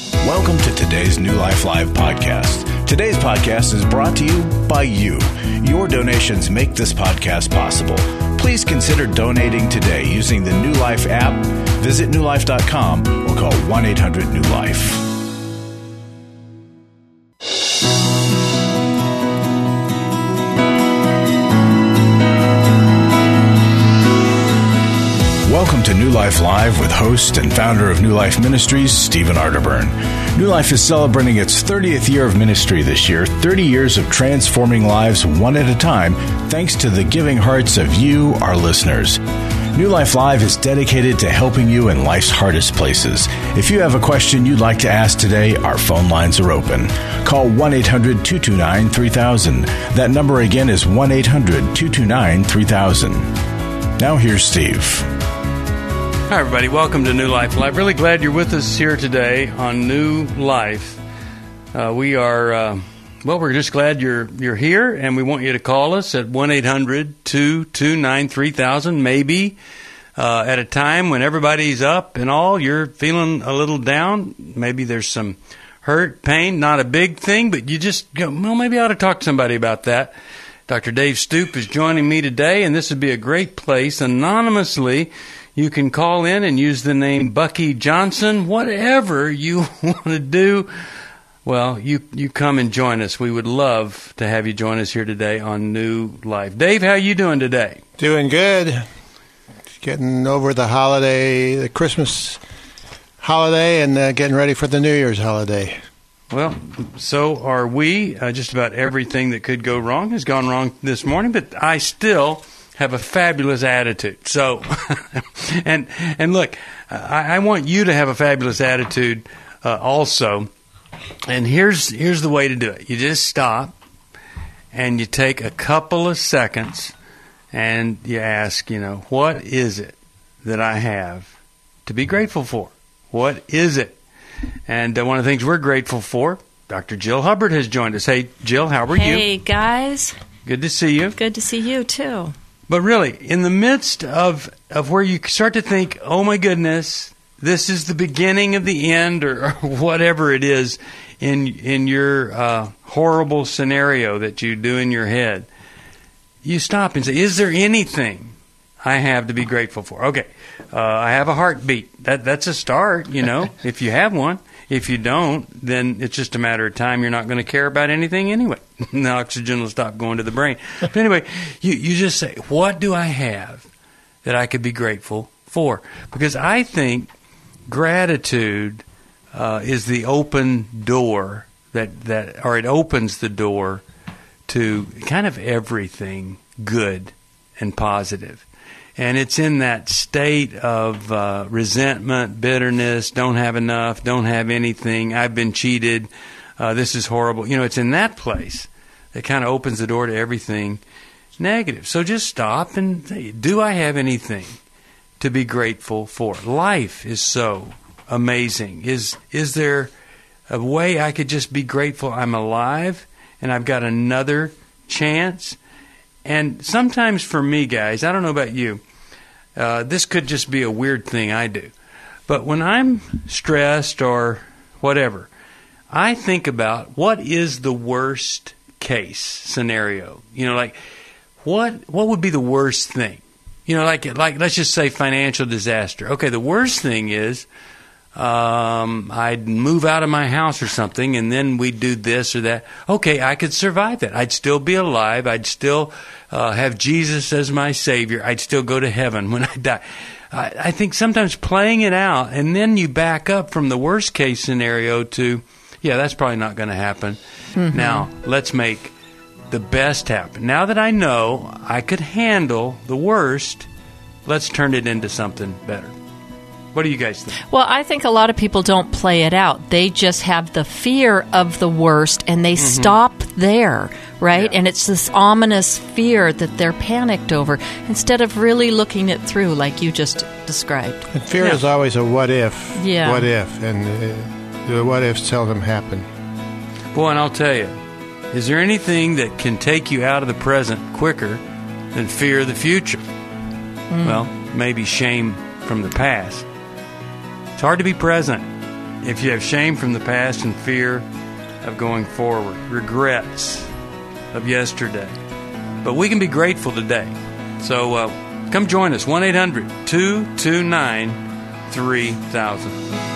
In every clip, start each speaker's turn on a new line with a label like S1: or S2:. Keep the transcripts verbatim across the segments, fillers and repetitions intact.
S1: Welcome to today's New Life Live podcast. Today's podcast is brought to you by you. Your donations make this podcast possible. Please consider donating today using the New Life app. Visit new life dot com or call one eight hundred new life. Welcome to New Life Live with host and founder of New Life Ministries, Stephen Arterburn. New Life is celebrating its thirtieth year of ministry this year, thirty years of transforming lives one at a time, thanks to the giving hearts of you, our listeners. New Life Live is dedicated to helping you in life's hardest places. If you have a question you'd like to ask today, our phone lines are open. Call one eight hundred two two nine three thousand. That number again is one eight hundred two two nine three thousand. Now here's Steve.
S2: Hi, everybody. Welcome to New Life Live. Really glad you're with us here today on New Life. Uh, we are, uh, well, we're just glad you're you're here, and we want you to call us at one eight hundred two two nine three thousand. Maybe uh, at a time when everybody's up and all, you're feeling a little down. Maybe there's some hurt, pain, not a big thing, but you just, you know, well, maybe I ought to talk to somebody about that. Doctor Dave Stoop is joining me today, and this would be a great place, anonymously. You can call in and use the name Bucky Johnson. Whatever you want to do, well, you you come and join us. We would love to have you join us here today on New Life. Dave, how are you doing today?
S3: Doing good. Getting over the holiday, the Christmas holiday, and uh, getting ready for the New Year's holiday.
S2: Well, so are we. Uh, just about everything that could go wrong has gone wrong this morning, but I still have a fabulous attitude. So, and and look, I, I want you to have a fabulous attitude uh, also. And here's here's the way to do it. You just stop and you take a couple of seconds and you ask, you know, what is it that I have to be grateful for? What is it? And uh, one of the things we're grateful for, Doctor Jill Hubbard has joined us. Hey, Jill, how are you?
S4: Hey, guys.
S2: Good to see you.
S4: Good to see you, too.
S2: But really, in the midst of, of where you start to think, oh my goodness, this is the beginning of the end, or, or whatever it is in in your uh, horrible scenario that you do in your head, you stop and say, is there anything I have to be grateful for? Okay, uh, I have a heartbeat. That That's a start, you know, if you have one. If you don't, then it's just a matter of time. You're not going to care about anything anyway. The oxygen will stop going to the brain. But anyway, you, you just say, what do I have that I could be grateful for? Because I think gratitude uh, is the open door that, that, or it opens the door to kind of everything good and positive. And it's in that state of uh, resentment, bitterness, don't have enough, don't have anything, I've been cheated, uh, this is horrible. You know, it's in that place that kind of opens the door to everything negative. So just stop and say, do I have anything to be grateful for? Life is so amazing. Is is there a way I could just be grateful I'm alive and I've got another chance? And sometimes for me, guys, I don't know about you, uh, this could just be a weird thing I do. But when I'm stressed or whatever, I think about what is the worst case scenario. You know, like what what would be the worst thing? You know, like like let's just say financial disaster. Okay, the worst thing is Um, I'd move out of my house or something, and then we'd do this or that. Okay, I could survive that. I'd still be alive. I'd still uh, have Jesus as my Savior. I'd still go to heaven when I die. I, I think sometimes playing it out, and then you back up from the worst case scenario to, yeah, that's probably not going to happen. Mm-hmm. Now, let's make the best happen. Now that I know I could handle the worst, let's turn it into something better. What do you guys think?
S4: Well, I think a lot of people don't play it out. They just have the fear of the worst, and they mm-hmm. stop there, right? Yeah. And it's this ominous fear that they're panicked over, instead of really looking it through like you just described.
S3: And fear
S2: yeah.
S3: is always a what if,
S4: yeah.
S3: what if, and uh, the what ifs seldom happen.
S2: Boy, and I'll tell you, is there anything that can take you out of the present quicker than fear of the future? Mm. Well, maybe shame from the past. It's hard to be present if you have shame from the past and fear of going forward, regrets of yesterday. But we can be grateful today. So uh, come join us, one eight hundred two two nine three thousand.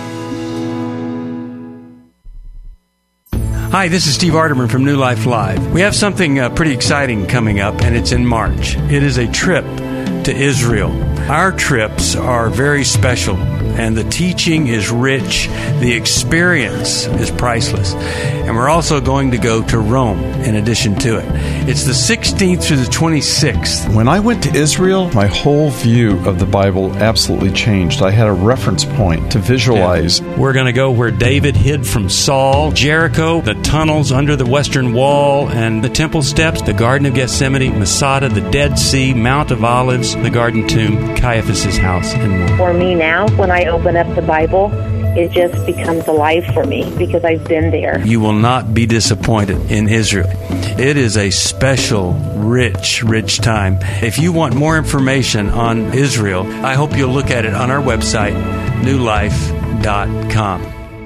S2: Hi, this is Steve Arterburn from New Life Live. We have something uh, pretty exciting coming up, and it's in March. It is a trip to Israel. Our trips are very special, and the teaching is rich. The experience is priceless. And we're also going to go to Rome in addition to it. It's the sixteenth through the twenty-sixth.
S5: When I went to Israel, my whole view of the Bible absolutely changed. I had a reference point to visualize.
S2: Yeah. We're going to go where David hid from Saul, Jericho, the tunnels under the Western Wall and the temple steps, the Garden of Gethsemane, Masada, the Dead Sea, Mount of Olives, the Garden Tomb, Caiaphas' house, and more.
S6: For me now, when I open up the Bible, it just becomes alive for me because I've been there.
S2: You will not be disappointed in Israel. It is a special, rich, rich time. If you want more information on Israel, I hope you'll look at it on our website, new life dot com.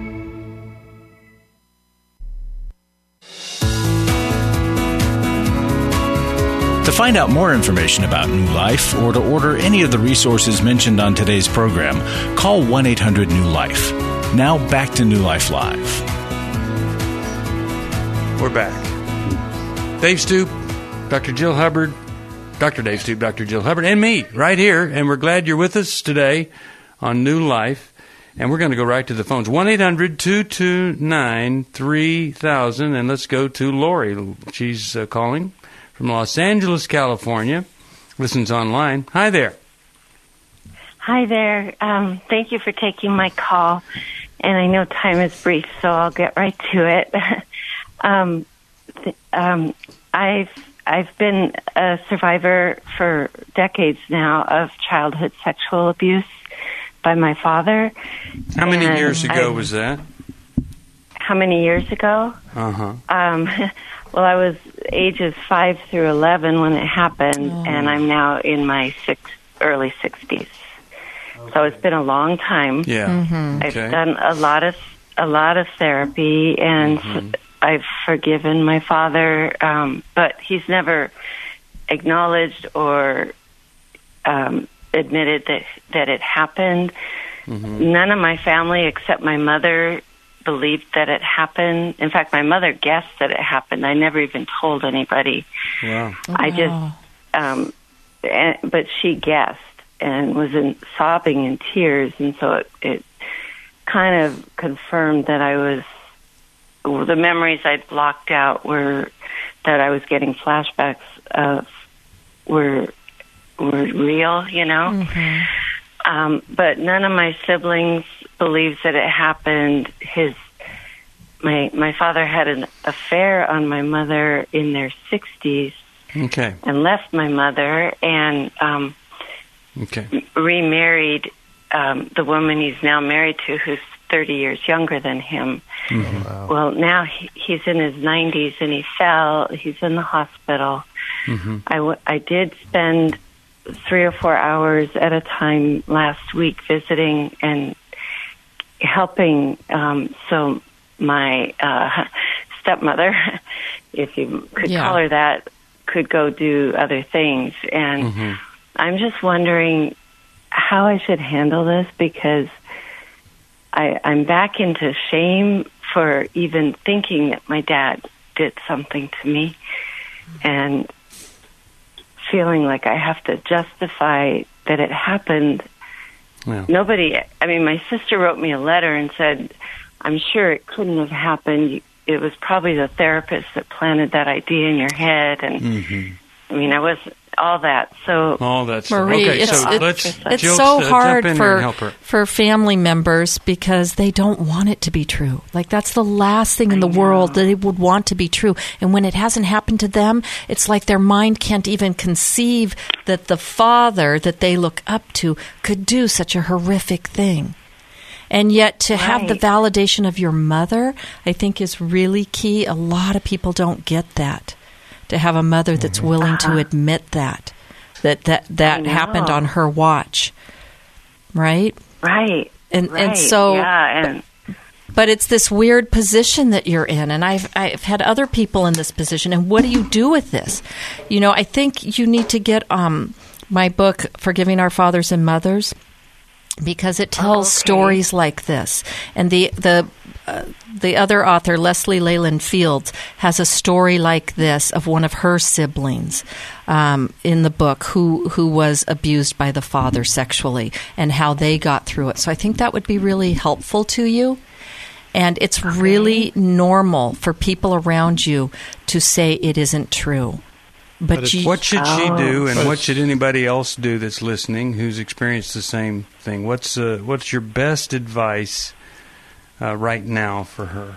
S1: To find out more information about New Life or to order any of the resources mentioned on today's program, call one eight hundred new life. Now back to New Life Live.
S2: We're back. Dave Stoop, Doctor Jill Hubbard, Doctor Dave Stoop, Doctor Jill Hubbard, and me right here. And we're glad you're with us today on New Life. And we're going to go right to the phones. one eight hundred two two nine three thousand. And let's go to Lori. She's uh, calling from Los Angeles, California. Listens online. Hi there.
S7: Hi there. Um, thank you for taking my call. And I know time is brief, so I'll get right to it. um, th- um, I've I've been a survivor for decades now of childhood sexual abuse by my father.
S2: How many
S7: and
S2: years ago
S7: I,
S2: was that?
S7: How many years ago?
S2: Uh-huh.
S7: Um, well, I was ages five through eleven when it happened, oh. and I'm now in my six, early sixties. Okay. So it's been a long time.
S2: Yeah.
S7: Mm-hmm. I've
S2: okay.
S7: done a lot of a lot of therapy, and mm-hmm. I've forgiven my father, um, but he's never acknowledged or um, admitted that that it happened. Mm-hmm. None of my family, except my mother, believed that it happened. In fact, my mother guessed that it happened. I never even told anybody.
S2: Wow.
S7: I just, um, and, but she guessed and was in sobbing in tears, and so it, it kind of confirmed that I was. The memories I'd blocked out were that I was getting flashbacks of were were real, you know. Mm-hmm. Um, but none of my siblings believes that it happened. His my my father had an affair on my mother in their sixties,
S2: okay,
S7: and left my mother and um,
S2: okay
S7: remarried um, the woman he's now married to, who's thirty years younger than him.
S2: Mm-hmm.
S3: Wow.
S7: Well, now he, he's in his nineties and he fell. He's in the hospital.
S2: Mm-hmm.
S7: I, w- I did spend three or four hours at a time last week visiting and helping. Um, so my uh, stepmother, if you could
S4: yeah.
S7: call her that, could go do other things. And
S2: mm-hmm.
S7: I'm just wondering how I should handle this, because I, I'm back into shame for even thinking that my dad did something to me, and feeling like I have to justify that it happened.
S2: Yeah.
S7: Nobody, I mean, my sister wrote me a letter and said, I'm sure it couldn't have happened. It was probably the therapist that planted that idea in your head. And
S2: mm-hmm.
S7: I mean, I was all that. So
S2: all that stuff.
S4: Marie,
S2: okay,
S4: it's,
S2: so
S4: it's,
S2: let's
S4: it's
S2: Jill,
S4: so
S2: uh,
S4: hard
S2: jump in
S4: for
S2: and help her.
S4: for family members because they don't want it to be true. Like, that's the last thing in
S7: I
S4: the
S7: know.
S4: world that they would want to be true. And when it hasn't happened to them, it's like their mind can't even conceive that the father that they look up to could do such a horrific thing. And yet to
S7: Right.
S4: have the validation of your mother, I think, is really key. A lot of people don't get that. To have a mother that's
S2: Mm-hmm.
S4: willing
S7: Uh-huh.
S4: to admit that. That that, that happened on her watch, right?
S7: Right.
S4: And
S7: right.
S4: and so,
S7: yeah, and
S4: But it's this weird position that you're in, and I've I've had other people in this position. And what do you do with this? You know, I think you need to get um, my book, Forgiving Our Fathers and Mothers, because it tells
S7: oh, okay.
S4: stories like this. And the the uh, the other author, Leslie Leyland Fields, has a story like this of one of her siblings um, in the book who who was abused by the father sexually, and how they got through it. So I think that would be really helpful to you. And it's okay. really normal for people around you to say it isn't true. But,
S2: but
S4: you,
S2: what should she do, and
S3: but
S2: what should anybody else do that's listening who's experienced the same thing? What's uh, what's your best advice uh, right now for her?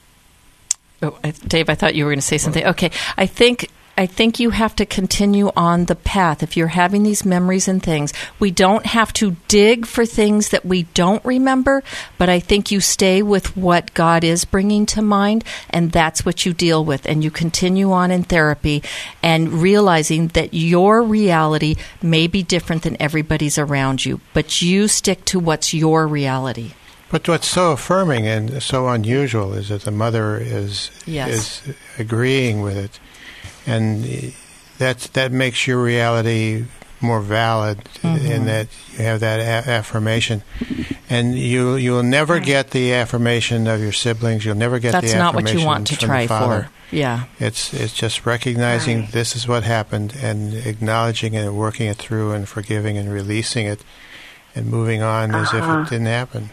S4: Oh, Dave, I thought you were going to say something. Okay, I think I think you have to continue on the path. If you're having these memories and things, we don't have to dig for things that we don't remember, but I think you stay with what God is bringing to mind, and that's what you deal with. And you continue on in therapy and realizing that your reality may be different than everybody's around you, but you stick to what's your reality.
S3: But what's so affirming and so unusual is that the mother is
S4: Yes.
S3: is agreeing with it. And that that makes your reality more valid, mm-hmm. in that you have that a- affirmation, and you you'll never get the affirmation of your siblings. You'll never get
S4: That's
S3: the
S4: not
S3: affirmation
S4: what you want to
S3: from
S4: try
S3: the father.
S4: for. Yeah,
S3: it's it's just recognizing
S7: Right.
S3: this is what happened and acknowledging it and working it through and forgiving and releasing it and moving on uh-huh. as if it didn't happen.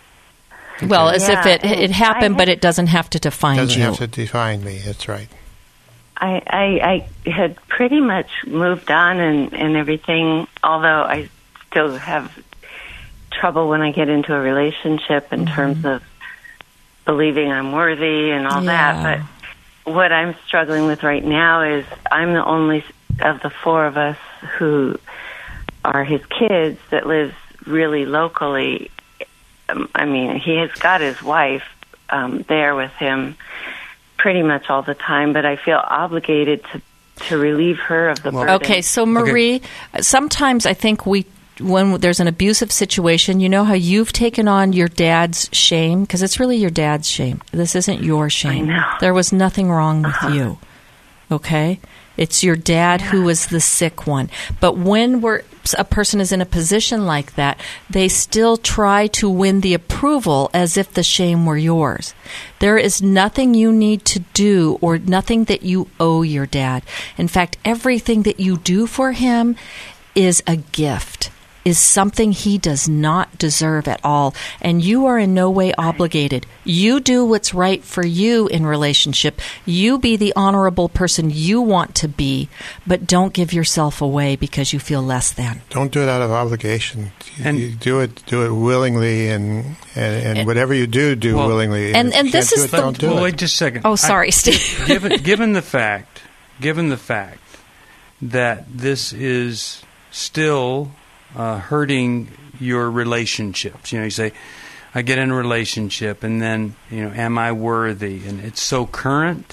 S4: Well, as
S7: Yeah,
S4: if it
S7: and
S4: it happened,
S7: I-
S4: but it doesn't have to define
S3: It doesn't
S4: you.
S3: have to define me. That's right.
S7: I, I, I had pretty much moved on and, and everything, although I still have trouble when I get into a relationship in mm-hmm. terms of believing I'm worthy and all
S4: Yeah.
S7: that. But what I'm struggling with right now is I'm the only of the four of us who are his kids that lives really locally. Um, I mean, he has got his wife um, there with him pretty much all the time, but I feel obligated to to relieve her of the burden.
S4: Okay, so Marie, okay. sometimes I think we, when there's an abusive situation, you know how you've taken on your dad's shame? Because it's really your dad's shame. This isn't your shame.
S7: I know.
S4: There was nothing wrong with
S7: uh-huh.
S4: you. Okay? It's your dad who was the sick one. But when we're, a person is in a position like that, they still try to win the approval as if the shame were yours. There is nothing you need to do or nothing that you owe your dad. In fact, everything that you do for him is a gift, is something he does not deserve at all. And you are in no way obligated. You do what's right for you in relationship. You be the honorable person you want to be, but don't give yourself away because you feel less than.
S3: Don't do it out of obligation. You,
S2: And-
S3: you do it do it willingly, and and, and whatever you do, do
S2: Well,
S3: willingly.
S4: and-
S3: if
S4: and
S3: you
S4: this
S3: can't
S4: is
S3: do it,
S4: the-
S3: don't do
S2: well,
S3: it.
S2: wait just a second.
S4: Oh, sorry,
S2: I,
S4: Steve.
S2: given, given the fact, given the fact that this is still uh, hurting your relationships, you know, you say, I get in a relationship, and then, you know, am I worthy? And it's so current.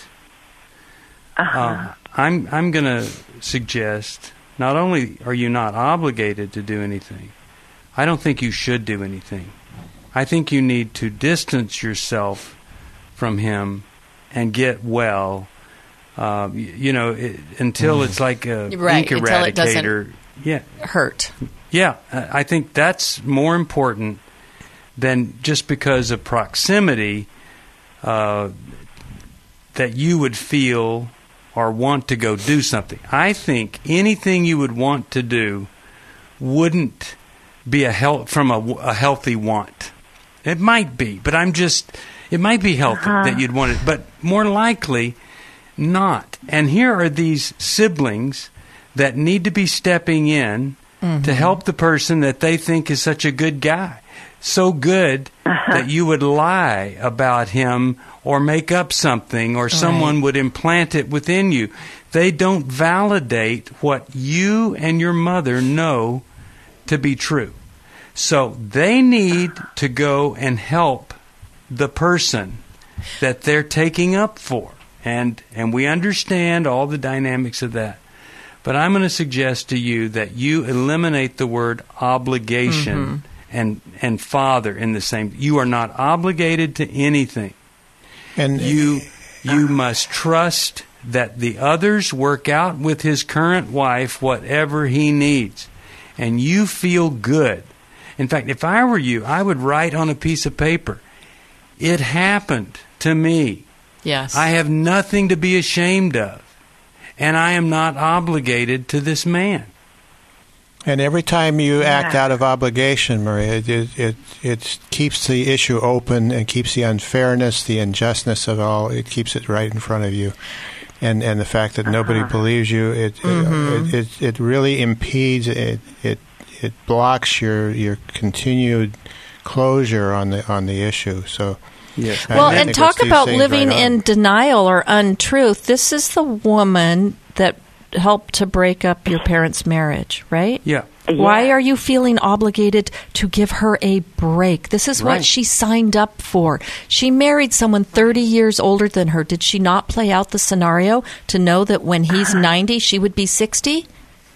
S7: Uh-huh.
S2: Uh, I'm I'm going to suggest not only are you not obligated to do anything, I don't think you should do anything. I think you need to distance yourself from him and get well. Uh, you, you know, it, until it's like a
S4: Right,
S2: ink
S4: until it doesn't
S2: eradicator. Yeah,
S4: Hurt.
S2: yeah. I I think that's more important than just because of proximity uh, that you would feel or want to go do something. I think anything you would want to do wouldn't be a health from a, a healthy want. It might be, but I'm just. It might be healthy
S7: Uh-huh.
S2: that you'd want it, but more likely not. And here are these siblings that need to be stepping in
S4: Mm-hmm.
S2: to help the person that they think is such a good guy. So good that you would lie about him or make up something, or someone would implant it within you. They don't validate what you and your mother know to be true. So they need to go and help the person that they're taking up for. And and we understand all the dynamics of that. But I'm going to suggest to you that you eliminate the word obligation
S4: Mm-hmm.
S2: and and father in the same. You are not obligated to anything.
S3: And
S2: You you must trust that the others work out with his current wife whatever he needs, and you feel good. In fact, if I were you, I would write on a piece of paper, "It happened to me.
S4: Yes.
S2: I have nothing to be ashamed of, and I am not obligated to this man."
S3: And every time you
S7: Yeah.
S3: act out of obligation, Maria, it, it it it keeps the issue open and keeps the unfairness, the injustice of all. It keeps it right in front of you, and and the fact that nobody
S7: Uh-huh.
S3: believes you, it,
S4: Mhm.
S3: it it it really impedes it it it blocks your your continued closure on the on the issue. So.
S2: Yes.
S3: I
S4: Well,
S3: think
S4: and
S3: it's
S4: talk
S3: these
S4: about
S3: things
S4: living
S3: right on.
S4: in denial or untruth. This is the woman that helped to break up your parents' marriage, right?
S2: Yeah.
S4: Why
S7: Yeah.
S4: are you feeling obligated to give her a break? This is what
S2: Right.
S4: she signed up for. She married someone thirty years older than her. Did she not play out the scenario to know that when he's ninety, she would be sixty?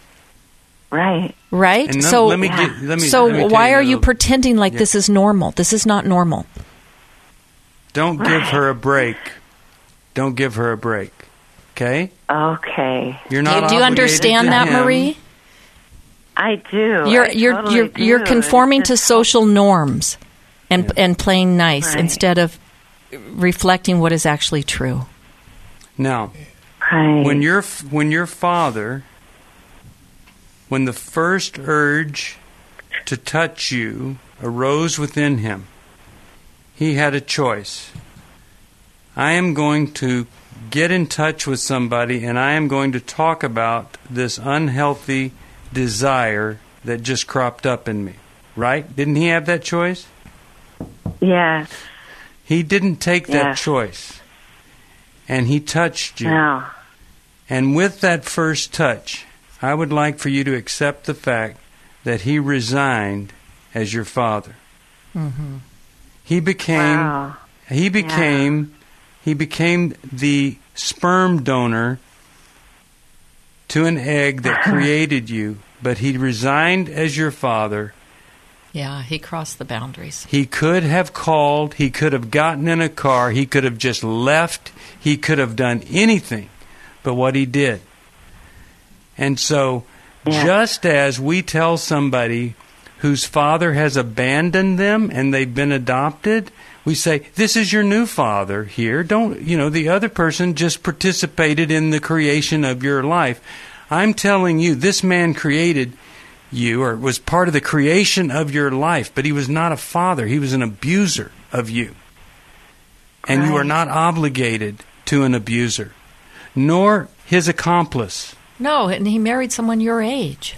S7: Right.
S4: Right?
S2: And let,
S4: so
S2: let me get, let me.
S4: so
S2: let me tell
S4: why are
S2: a
S4: you
S2: little-
S4: pretending like
S2: Yeah.
S4: this is normal? This is not normal.
S2: Don't give
S7: Right.
S2: her a break. Don't give her a break. Okay?
S7: Okay.
S2: You're
S4: Do,
S2: not.
S4: do you
S2: obligated
S4: understand
S2: to
S4: that,
S2: him.
S4: Marie?
S7: I do.
S4: You're
S7: I
S4: you're
S7: totally
S4: you're
S7: do.
S4: you're conforming
S7: It's
S4: to
S7: just-
S4: social norms and
S2: Yeah.
S4: and playing nice
S7: Right.
S4: instead of reflecting what is actually true.
S2: Now,
S7: Right.
S2: when your when your father, when the first urge to touch you arose within him, he had a choice. I am going to get in touch with somebody, and I am going to talk about this unhealthy desire that just cropped up in me. Right? Didn't he have that choice?
S7: Yeah.
S2: He didn't take that
S7: Yes.
S2: choice. And he touched you.
S7: No.
S2: And with that first touch, I would like for you to accept the fact that he resigned as your father.
S4: Mm-hmm.
S2: He became
S7: Wow.
S2: he became he became the sperm donor to an egg that created you, but he resigned as your father.
S4: Yeah, he crossed the boundaries.
S2: He could have called, he could have gotten in a car, he could have just left, he could have done anything but what he did. And so,
S7: Yeah.
S2: just as we tell somebody whose father has abandoned them and they've been adopted, we say, this is your new father here. Don't, you know, the other person just participated in the creation of your life. I'm telling you, this man created you, or was part of the creation of your life, but he was not a father. He was an abuser of you. And you are
S7: Right.
S2: not obligated to an abuser, nor his accomplice.
S4: No, and he married someone your age,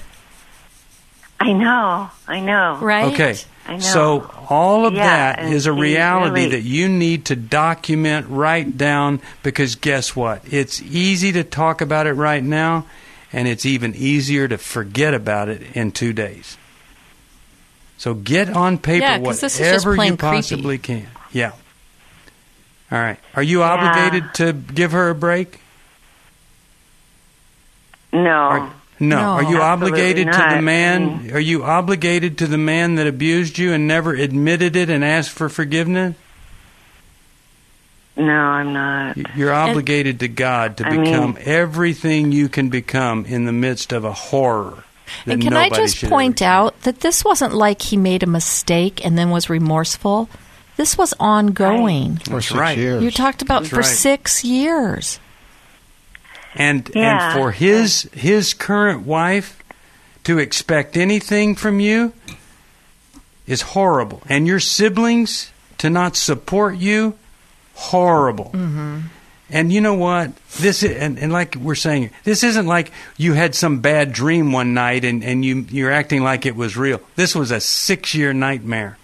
S7: I know. I know.
S4: right?
S2: Okay.
S7: I know.
S2: So all of
S7: Yeah,
S2: that
S7: and
S2: is a
S7: he
S2: reality
S7: really-
S2: that you need to document, write down, because guess what? It's easy to talk about it right now, and it's even easier to forget about it in two days. So get on paper
S4: Yeah, 'cause this is just
S2: whatever
S4: plain
S2: you possibly can. Yeah. All right. Are you obligated to give her a break?
S7: No.
S2: Are- no.
S4: No.
S2: Are you
S7: Absolutely
S2: obligated to
S7: not.
S2: the man?
S7: I mean-
S2: Are you obligated to the man that abused you and never admitted it and asked for forgiveness?
S7: No, I'm not.
S2: You're obligated to God to
S7: I
S2: become
S7: mean-
S2: everything you can become in the midst of a horror. that
S4: And can I
S2: nobody
S4: just
S2: should
S4: point
S2: ever
S4: out that this wasn't like he made a mistake and then was remorseful. This was ongoing.
S3: For
S2: That's
S3: six
S2: right.
S3: years.
S4: You talked about
S2: That's
S4: for
S2: right.
S4: six years.
S2: And
S7: Yeah.
S2: and for his his current wife to expect anything from you is horrible. And your siblings to not support you, horrible. Mm-hmm. And you know what? This is, and, and like we're saying, this isn't like you had some bad dream one night and, and you you're acting like it was real. This was a six year nightmare.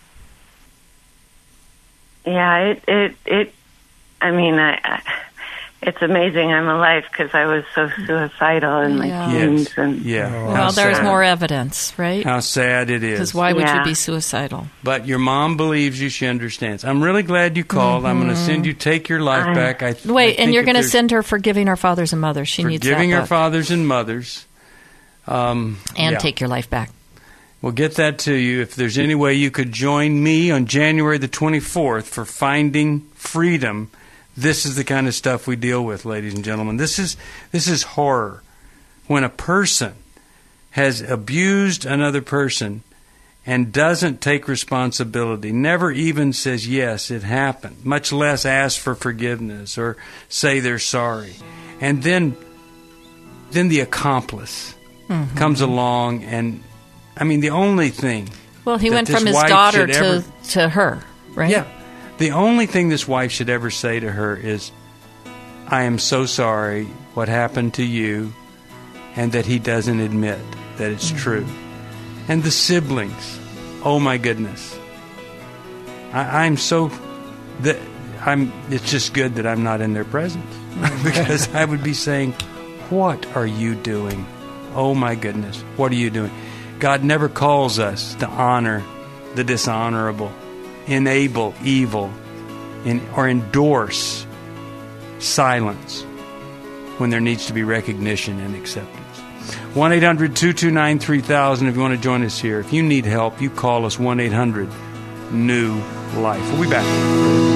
S7: Yeah, it, it, it, I mean, I, I it's amazing I'm alive because I was so suicidal in my
S4: Yeah.
S7: teens.
S2: Yes.
S7: And
S2: Yeah. How
S4: Well, there's
S2: sad.
S4: more evidence, right?
S2: How sad it
S4: Because
S2: is.
S4: why would you
S7: Yeah.
S4: be suicidal?
S2: But your mom believes you. She understands. I'm really glad you called. I'm going to send you Take Your Life
S7: I-
S2: Back. I,
S4: Mm-hmm. Wait,
S2: I
S4: and
S2: think
S4: you're
S2: if
S4: going to
S2: there's-
S4: send her Forgiving Our Fathers and Mothers. She needs that
S2: Forgiving Our
S4: book.
S2: Fathers and Mothers. Um,
S4: And
S2: yeah.
S4: Take Your Life Back.
S2: We'll get that to you. If there's any way you could join me on January the twenty-fourth for Finding Freedom, this is the kind of stuff we deal with, ladies and gentlemen. This is this is horror. When a person has abused another person and doesn't take responsibility, never even says, yes, it happened, much less ask for forgiveness or say they're sorry. And then, then the accomplice mm-hmm. comes along and, I mean, the only thing...
S4: Well, he went from his daughter to,
S2: ever,
S4: to her, right?
S2: Yeah. The only thing this wife should ever say to her is, I am so sorry what happened to you, and that he doesn't admit that it's mm-hmm. true. And the siblings, oh my goodness. I, I'm so... that I'm. It's just good that I'm not in their presence. Because I would be saying, what are you doing? Oh my goodness, what are you doing? God never calls us to honor the dishonorable, enable evil, in, or endorse silence when there needs to be recognition and acceptance. one eight hundred two two nine three thousand if you want to join us here. If you need help, you call us one eight hundred new life. We'll be back.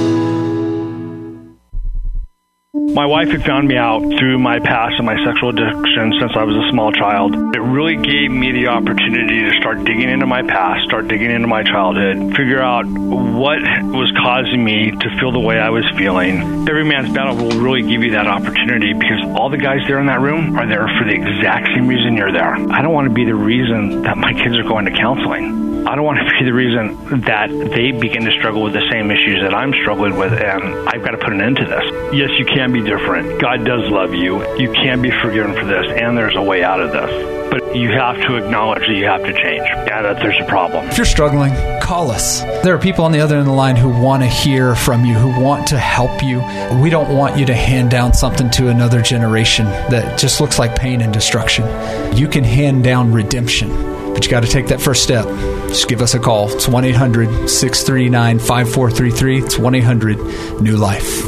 S8: My wife had found me out through my past and my sexual addiction since I was a small child. It really gave me the opportunity to start digging into my past, start digging into my childhood, figure out what was causing me to feel the way I was feeling. Every Man's Battle will really give you that opportunity because all the guys there in that room are there for the exact same reason you're there. I don't want to be the reason that my kids are going to counseling. I don't want to be the reason that they begin to struggle with the same issues that I'm struggling with, and I've got to put an end to this. Yes, you can be different. God does love you. You can be forgiven for this, and there's a way out of this. But you have to acknowledge that you have to change, and that there's a problem.
S9: If you're struggling, call us. There are people on the other end of the line who want to hear from you, who want to help you. We don't want you to hand down something to another generation that just looks like pain and destruction. You can hand down redemption, but you got to take that first step. Just give us a call. It's one eight hundred six three nine five four three three. It's one eight hundred new life.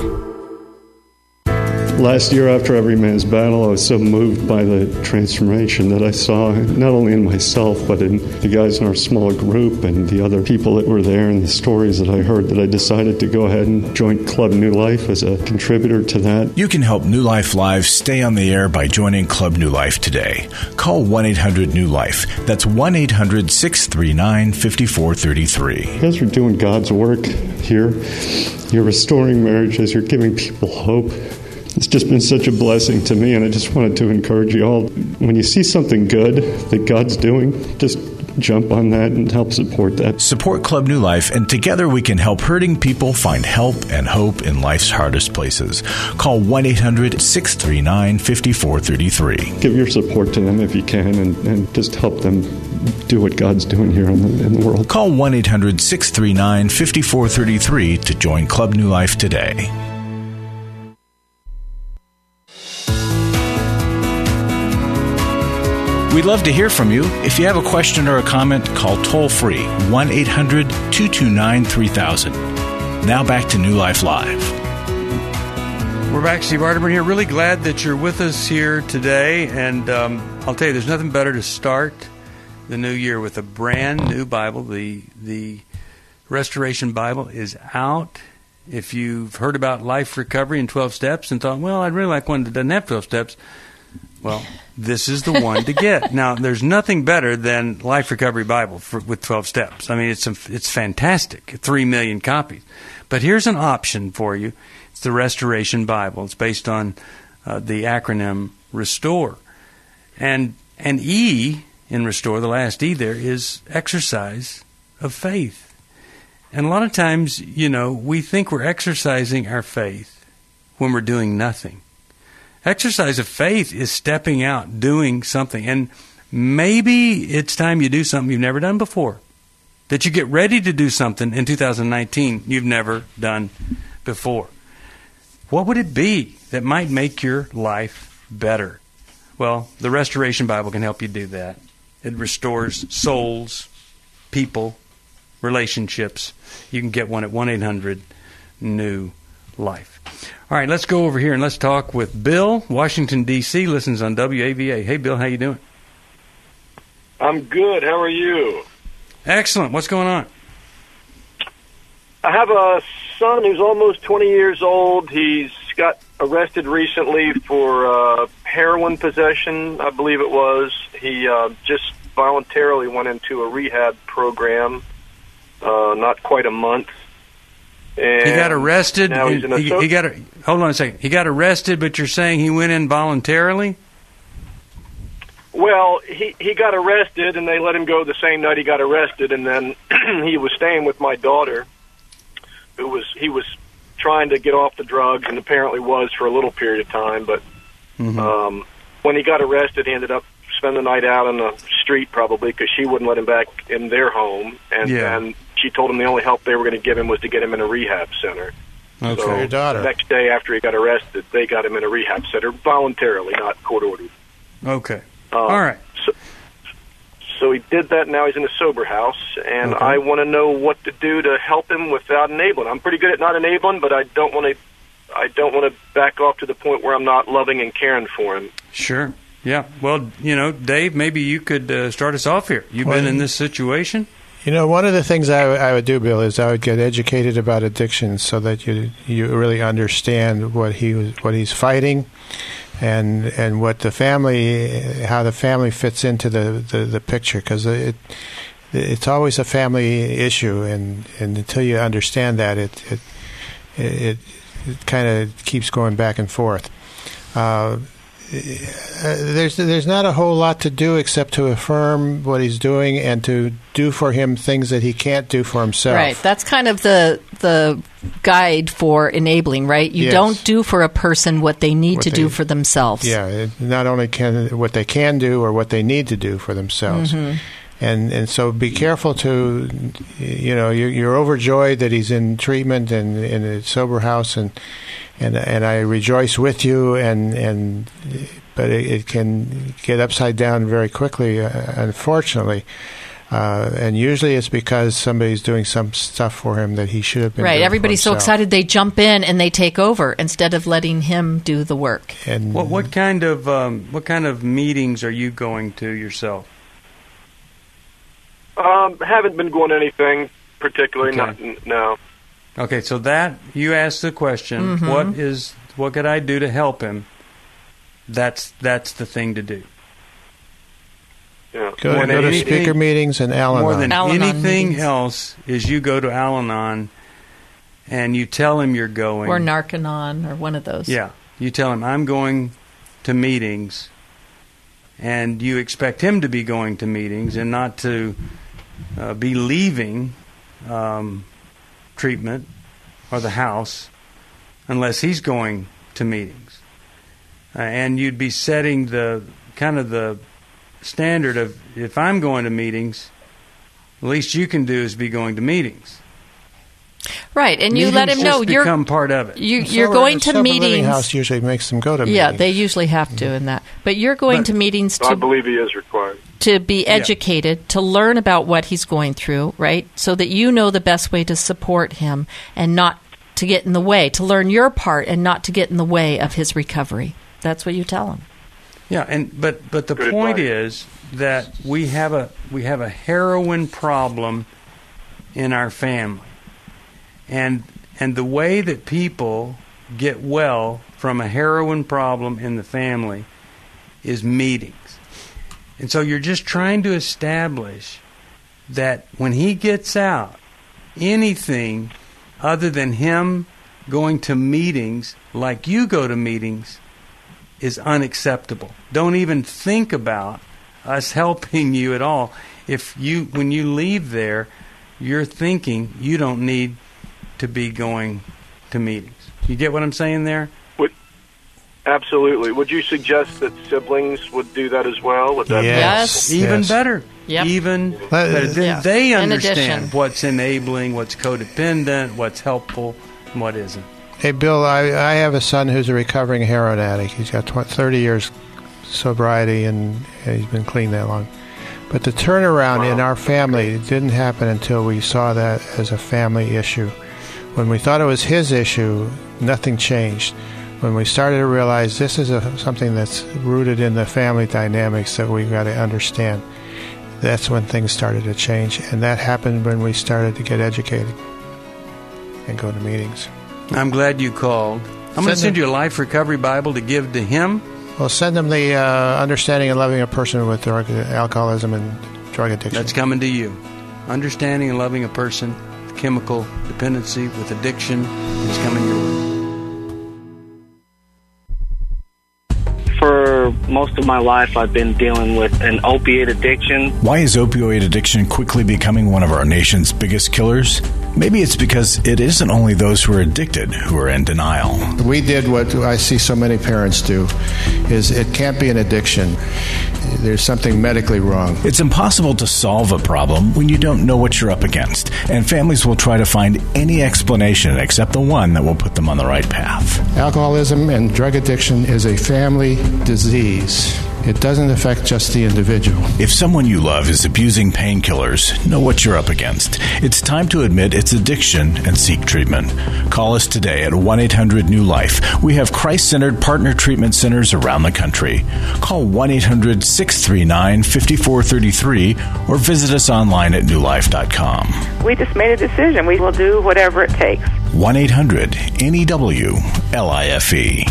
S10: Last year after Every Man's Battle, I was so moved by the transformation that I saw not only in myself, but in the guys in our small group and the other people that were there and the stories that I heard, that I decided to go ahead and join Club New Life as a contributor to that.
S1: You can help New Life Live stay on the air by joining Club New Life today. Call one eight hundred new life. That's one eight hundred six three nine five four three three.
S10: You guys are doing God's work here. You're restoring marriages. You're giving people hope. It's just been such a blessing to me, and I just wanted to encourage you all. When you see something good that God's doing, just jump on that and help support that.
S1: Support Club New Life, and together we can help hurting people find help and hope in life's hardest places. Call one eight hundred six three nine five four three three.
S10: Give your support to them if you can, and, and just help them do what God's doing here in the, in the world.
S1: Call one eight hundred six three nine five four three three to join Club New Life today. We'd love to hear from you. If you have a question or a comment, call toll-free one eight hundred two two nine three thousand. Now back to New Life Live.
S2: We're back. Steve Arterburn here. Really glad that you're with us here today. And um, I'll tell you, there's nothing better to start the new year with a brand new Bible. The, the Restoration Bible is out. If you've heard about Life Recovery in twelve Steps and thought, well, I'd really like one that doesn't have twelve steps, well, this is the one to get. Now, there's nothing better than Life Recovery Bible for, with twelve steps. I mean, it's a, it's fantastic, three million copies. But here's an option for you. It's the Restoration Bible. It's based on uh, the acronym RESTORE. And, and E in RESTORE, the last E there, is exercise of faith. And a lot of times, you know, we think we're exercising our faith when we're doing nothing. Exercise of faith is stepping out, doing something. And maybe it's time you do something you've never done before. That you get ready to do something in two thousand nineteen you've never done before. What would it be that might make your life better? Well, the Restoration Bible can help you do that. It restores souls, people, relationships. You can get one at one eight hundred new life. All right, let's go over here and let's talk with Bill, Washington, D C, listens on W A V A. Hey, Bill, how you doing?
S11: I'm good. How are you?
S2: Excellent. What's going on?
S11: I have a son who's almost twenty years old. He's got arrested recently for uh, heroin possession, I believe it was. He uh, just voluntarily went into a rehab program, uh, not quite a month. And
S2: he got arrested.
S11: Now he's in a
S2: he,
S11: so-
S2: he got. Hold on a second. He got arrested, but you're saying he went in voluntarily?
S11: Well, he, he got arrested, and they let him go the same night he got arrested, and then he was staying with my daughter, who was he was trying to get off the drugs, and apparently was for a little period of time. But
S2: mm-hmm.
S11: um, when he got arrested, he ended up spending the night out on the street, probably because she wouldn't let him back in their home, and,
S2: yeah.
S11: and she told him the only help they were going to give him was to get him in a rehab center.
S2: Okay.
S11: So
S3: your daughter.
S11: the next day after he got arrested, they got him in a rehab center voluntarily, not court ordered.
S2: Okay.
S11: Um,
S2: All right.
S11: So, so he did that. Now he's in a sober house, and
S2: Okay.
S11: I want to know what to do to help him without enabling. I'm pretty good at not enabling, but I don't want to. I don't want to back off to the point where I'm not loving and caring for him.
S2: Sure. Yeah. Well, you know, Dave, maybe you could uh, start us off here. You've
S3: Well,
S2: been in this situation.
S3: You know, one of the things I, w- I would do, Bill, is I would get educated about addiction so that you you really understand what he was, what he's fighting, and and what the family, how the family fits into the, the, the picture, because it it's always a family issue, and, and until you understand that, it it it, it kind of keeps going back and forth. Uh, Uh, there's there's not a whole lot to do except to affirm what he's doing and to do for him things that he can't do for himself.
S4: Right. That's kind of the the guide for enabling, right? You
S3: Yes.
S4: don't do for a person what they need
S3: What
S4: to
S3: they-
S4: do for themselves.
S3: Yeah, it, not only can what they can do or what they need to do for themselves.
S4: Mhm.
S3: And and so be careful to, you know, you're, you're overjoyed that he's in treatment and in a sober house, and and and I rejoice with you. And and but it, it can get upside down very quickly, uh, unfortunately. Uh, and usually it's because somebody's doing some stuff for him that he should have been
S4: Right.
S3: doing for
S4: Everybody's so
S3: himself.
S4: excited they jump in and they take over instead of letting him do the work.
S3: And
S2: What what kind of um, what kind of meetings are you going to yourself?
S11: Um, haven't been going to anything particularly.
S2: Okay.
S11: Not n- no.
S2: Okay, so that you asked the question,
S4: Mhm.
S2: what is what could I do to help him? That's that's the thing to do.
S11: Yeah.
S3: Go,
S2: More
S3: go
S2: than
S3: to
S2: anything-
S3: speaker meetings and Al-Anon.
S2: More than
S4: Al-Anon
S2: anything
S4: meetings.
S2: else is you go to Al-Anon and you tell him you're going.
S4: Or Narcanon or one of those.
S2: Yeah. You tell him, I'm going to meetings, and you expect him to be going to meetings and not to uh, be leaving um, treatment or the house unless he's going to meetings. Uh, and you'd be setting the kind of the standard of, if I'm going to meetings, the least you can do is be going to meetings.
S4: Right, and you
S2: Meetings
S4: let him know
S2: just
S4: you're
S2: become part of it.
S4: you,
S3: The
S4: you're
S3: sober-
S4: going
S3: the
S4: to
S3: sober living
S4: meetings.
S3: house usually makes them go to
S4: Yeah,
S3: meetings.
S4: they usually have to in that. But you're going
S2: But-
S4: to meetings
S11: I
S4: to
S11: believe he is required.
S4: to be educated, to learn about what he's going through, right? So that you know the best way to support him and not to get in the way, to learn your part and not to get in the way of his recovery. That's what you tell him.
S2: Yeah, and but but the
S11: Good
S2: point
S11: advice.
S2: is that we have a we have a heroin problem in our family, and and the way that people get well from a heroin problem in the family is meetings, and so you're just trying to establish that when he gets out, anything other than him going to meetings like you go to meetings is unacceptable. Don't even think about us helping you at all. If you, when you leave there, you're thinking you don't need to be going to meetings. You get what I'm saying there?
S11: Would, absolutely. Would you suggest that siblings would do that as well? Would that be
S4: Yes.
S2: Even
S3: Yes.
S2: better.
S4: Yep.
S2: Even
S3: Let-
S2: better. Then
S4: Yeah.
S2: they
S4: In
S2: understand
S4: addition.
S2: what's enabling, what's codependent, what's helpful, and what isn't.
S3: Hey, Bill, I, I have a son who's a recovering heroin addict. He's got twenty, thirty years sobriety, and, and he's been clean that long. But the turnaround in our family didn't happen until we saw that as a family issue. When we thought it was his issue, nothing changed. When we started to realize this is a, something that's rooted in the family dynamics that we've got to understand, that's when things started to change. And that happened when we started to get educated and go to meetings.
S2: I'm glad you called. I'm going to send you a Life Recovery Bible to give to him.
S3: Well, send them the uh, Understanding and Loving a Person with drug, Alcoholism and Drug Addiction.
S2: That's coming to you. Understanding and Loving a Person with Chemical Dependency, with Addiction, is coming your way.
S12: For most of my life, I've been dealing with an opiate addiction.
S1: Why is opioid addiction quickly becoming one of our nation's biggest killers? Maybe it's because it isn't only those who are addicted who are in denial.
S3: We did what I see so many parents do, is it can't be an addiction. There's something medically wrong.
S1: It's impossible to solve a problem when you don't know what you're up against, and families will try to find any explanation except the one that will put them on the right path.
S3: Alcoholism and drug addiction is a family disease. It doesn't affect just the individual.
S1: If someone you love is abusing painkillers, know what you're up against. It's time to admit it's addiction and seek treatment. Call us today at one eight hundred new life. We have Christ-centered partner treatment centers around the country. Call one eight hundred six three nine five four three three or visit us online at new life dot com.
S13: We just made a decision. We will do whatever it takes.
S1: one eight hundred N E W L I F E.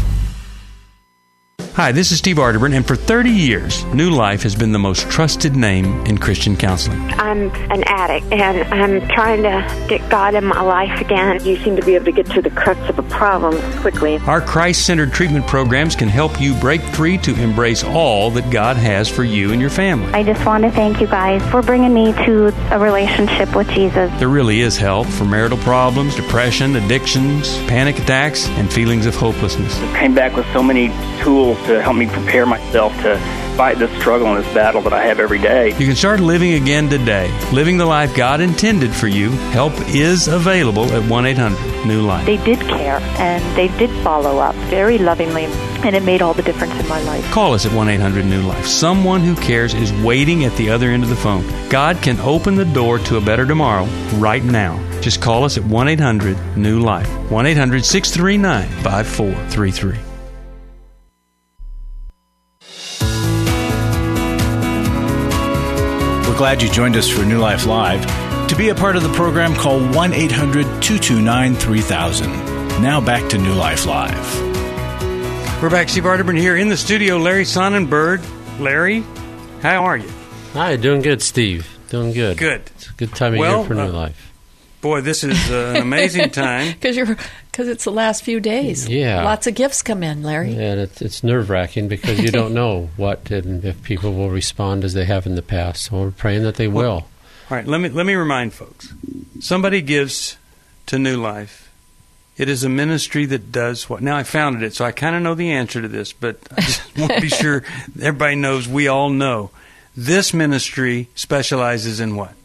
S2: Hi, this is Steve Arterburn, and for thirty years, New Life has been the most trusted name in Christian counseling.
S14: I'm an addict, and I'm trying to get God in my life again.
S15: You seem to be able to get to the crux of a problem quickly.
S2: Our Christ-centered treatment programs can help you break free to embrace all that God has for you and your family.
S16: I just want to thank you guys for bringing me to a relationship with Jesus.
S2: There really is help for marital problems, depression, addictions, panic attacks, and feelings of hopelessness.
S12: I came back with so many tools to help me prepare myself to fight this struggle and this battle that I have every day.
S2: You can start living again today, living the life God intended for you. Help is available at one eight hundred new life.
S15: They did care, and they did follow up very lovingly, and it made all the difference in my life.
S2: Call us at one eight hundred new life. Someone who cares is waiting at the other end of the phone. God can open the door to a better tomorrow right now. Just call us at one eight hundred new life. one eight hundred six three nine five four three three.
S1: We're glad you joined us for New Life Live. To be a part of the program, call one eight hundred two two nine three thousand. Now back to New Life Live.
S2: We're back. Steve Arterburn here in the studio. Larry Sonnenberg. Larry, how are you?
S17: Hi, doing good, Steve. Doing good.
S2: Good.
S17: It's a good time of
S2: well,
S17: year for New
S2: uh,
S17: Life.
S2: Boy, this is uh, an amazing time.
S4: Because you're because it's the last few days.
S17: Yeah.
S4: Lots of gifts come in, Larry.
S17: And it's, it's nerve-wracking because you don't know what and if people will respond as they have in the past. So we're praying that they will.
S2: Well, all right, let me let me remind folks. Somebody gives to New Life. It is a ministry that does what? Now, I founded it, so I kind of know the answer to this, but I just want to be sure everybody knows, we all know. This ministry specializes in what?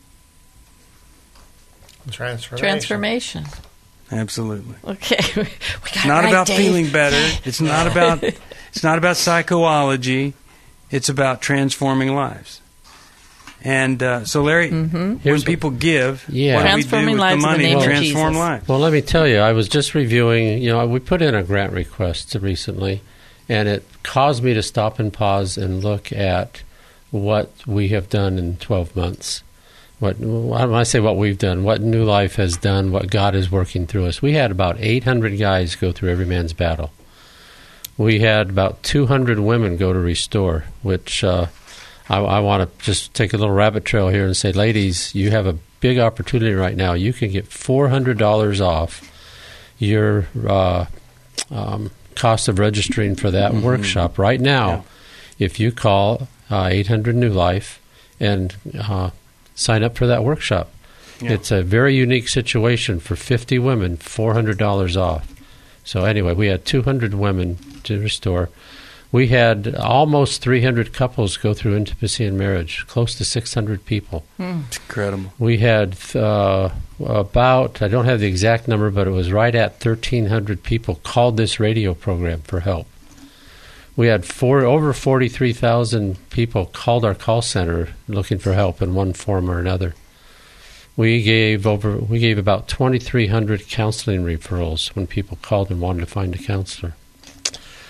S3: Transformation.
S4: Transformation.
S2: Absolutely.
S4: Okay. we got
S2: it's not
S4: right,
S2: about
S4: Dave.
S2: feeling better. It's not about it's not about psychoology. It's about transforming lives. And uh, so, Larry,
S4: mm-hmm.
S2: when people give,
S17: yeah.
S2: what do we do with the money to transform lives?
S17: Well, let me tell you, I was just reviewing, you know, we put in a grant request recently, and it caused me to stop and pause and look at what we have done in twelve months. What when I say what we've done, what New Life has done, what God is working through us. We had about eight hundred guys go through Every Man's Battle. We had about two hundred women go to Restore, which uh, I, I want to just take a little rabbit trail here and say, ladies, you have a big opportunity right now. You can get four hundred dollars off your uh, um, cost of registering for that mm-hmm. workshop right now yeah. if you call uh, eight hundred new life and uh, sign up for that workshop. Yeah. It's a very unique situation for fifty women, four hundred dollars off. So anyway, we had two hundred women to Restore. We had almost three hundred couples go through Intimacy and Marriage, close to six hundred people.
S2: Mm. It's incredible.
S17: We had uh, about, I don't have the exact number, but it was right at thirteen hundred people called this radio program for help. We had four, over forty-three thousand people called our call center looking for help in one form or another. We gave over we gave about twenty-three hundred counseling referrals when people called and wanted to find a counselor.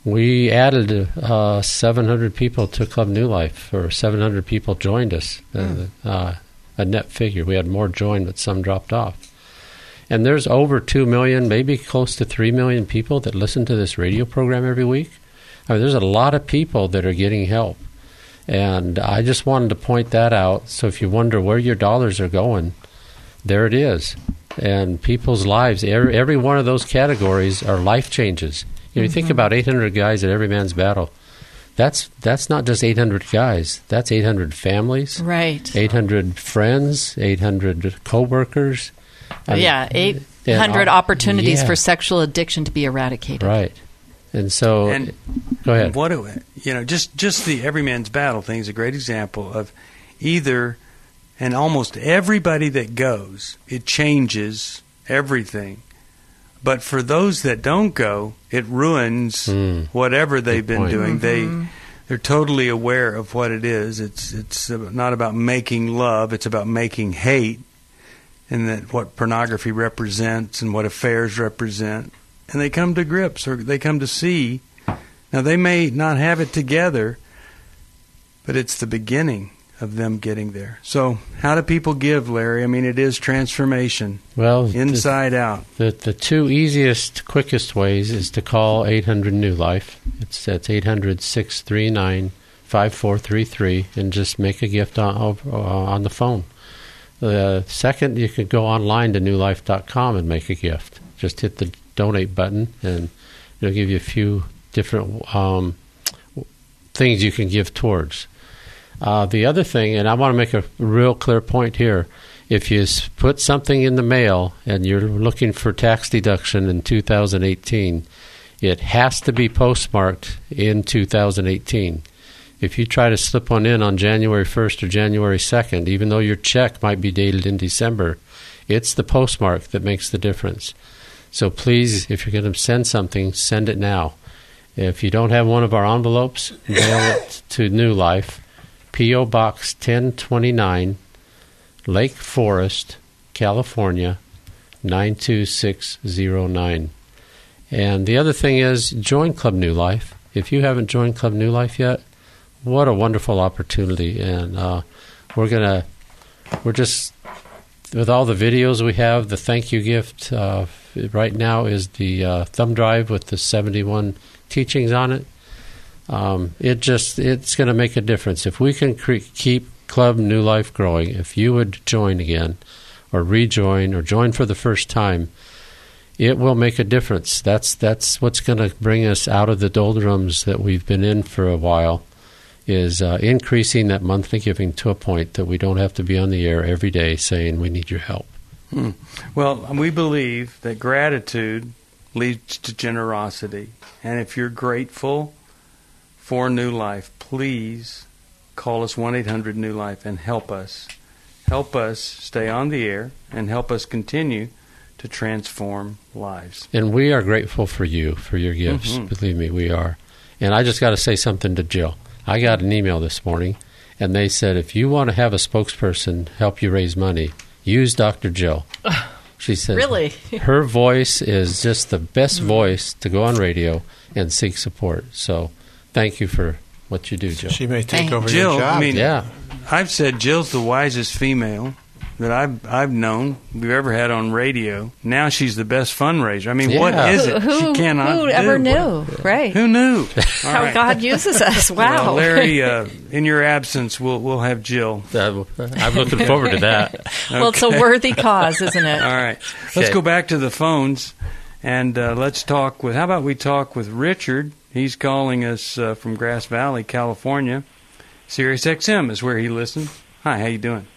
S17: We added uh, seven hundred people to Club New Life, or seven hundred people joined us. Mm. Uh, a net figure. We had more joined, but some dropped off. And there's over two million, maybe close to three million people that listen to this radio program every week. I mean, there's a lot of people that are getting help. And I just wanted to point that out. So if you wonder where your dollars are going, there it is. And people's lives, every, every one of those categories are life changes. You know, you mm-hmm. think about eight hundred guys at Every Man's Battle. That's that's not just eight hundred guys. That's eight hundred families.
S4: Right.
S17: eight hundred friends, eight hundred coworkers. I
S4: yeah,
S17: mean,
S4: eight hundred opportunities
S17: yeah.
S4: for sexual addiction to be eradicated.
S17: Right. And so,
S2: and
S17: go ahead.
S2: What do you know? Just just the Every Man's Battle thing is a great example of either, and almost everybody that goes, it changes everything. But for those that don't go, it ruins mm. whatever they've been doing. Mm-hmm. They they're totally aware of what it is. It's it's not about making love. It's about making hate, and that what pornography represents and what affairs represent. And they come to grips, or they come to see. Now, they may not have it together, but it's the beginning of them getting there. So how do people give, Larry? I mean, it is transformation,
S17: well,
S2: inside
S17: the,
S2: out.
S17: The the two easiest, quickest ways is to call eight hundred New Life. It's that's eight hundred, six three nine, five four three three, and just make a gift on, uh, on the phone. The uh, second, you can go online to new life dot com and make a gift. Just hit the donate button, and it'll give you a few different um, things you can give towards. Uh, the other thing, and I want to make a real clear point here, if you put something in the mail and you're looking for tax deduction in two thousand eighteen, it has to be postmarked in two thousand eighteen. If you try to slip one in on January first or January second, even though your check might be dated in December, it's the postmark that makes the difference. So please, if you're going to send something, send it now. If you don't have one of our envelopes, mail it to New Life, P O. Box ten twenty-nine, Lake Forest, California, nine two six zero nine. And the other thing is, join Club New Life. If you haven't joined Club New Life yet, what a wonderful opportunity. And uh, we're going to, we're just, with all the videos we have, the thank you gift uh, right now is the uh, thumb drive with the seventy-one teachings on it. Um, it just, it's going to make a difference. If we can cre- keep Club New Life growing, if you would join again or rejoin or join for the first time, it will make a difference. That's that's what's going to bring us out of the doldrums that we've been in for a while, is uh, increasing that monthly giving to a point that we don't have to be on the air every day saying we need your help.
S2: Hmm. Well, we believe that gratitude leads to generosity. And if you're grateful for New Life, please call us one eight hundred New Life and help us. Help us stay on the air and help us continue to transform lives.
S17: And we are grateful for you, for your gifts. Mm-hmm. Believe me, we are. And I just got to say something to Jill. I got an email this morning, and they said, if you want to have a spokesperson help you raise money, use Doctor Jill. She said,
S4: really?
S17: Her voice is just the best voice to go on radio and seek support. So thank you for what you do, Jill.
S3: She may take over
S2: Jill,
S3: your job.
S2: I mean,
S17: yeah.
S2: I've said Jill's the wisest female that I've I've known we've ever had on radio. Now she's the best fundraiser. I mean,
S17: yeah.
S2: what is it?
S4: Who,
S2: she cannot
S4: who
S2: do.
S4: ever knew,
S2: what?
S4: right?
S2: Who knew?
S4: How
S2: right.
S4: God uses us. Wow.
S2: Well, Larry, uh, in your absence, we'll we'll have Jill.
S17: Uh, I'm looking forward to that.
S2: Okay.
S4: Well, it's a worthy cause, isn't it?
S2: All right. Let's
S17: Okay.
S2: go back to the phones, and uh, let's talk with, how about we talk with Richard? He's calling us uh, from Grass Valley, California. Sirius X M is where he listens. Hi, how you doing?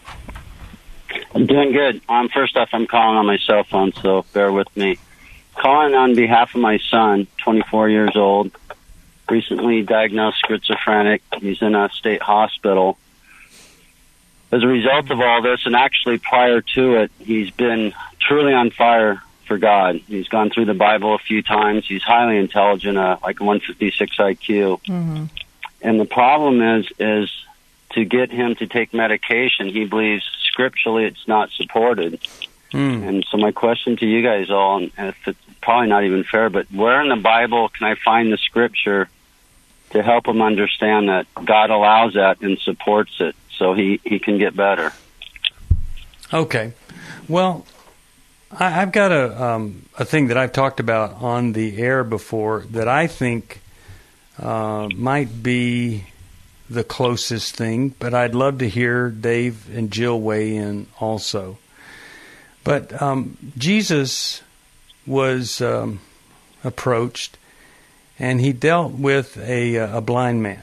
S18: I'm doing good. Um, first off, I'm calling on my cell phone, so bear with me. Calling on behalf of my son, twenty-four years old, recently diagnosed schizophrenic. He's in a state hospital. As a result of all this, and actually prior to it, he's been truly on fire for God. He's gone through the Bible a few times. He's highly intelligent, uh, like a one fifty-six I Q.
S4: Mm-hmm.
S18: And the problem is, is to get him to take medication, he believes scripturally it's not supported.
S2: Mm.
S18: And so my question to you guys all, and if, it, probably not even fair, but where in the Bible can I find the scripture to help him understand that God allows that and supports it so he, he can get better?
S2: Okay. Well, I, I've got a um, a thing that I've talked about on the air before that I think uh, might be the closest thing, but I'd love to hear Dave and Jill weigh in also. But um, Jesus was um, approached, and he dealt with a, a blind man.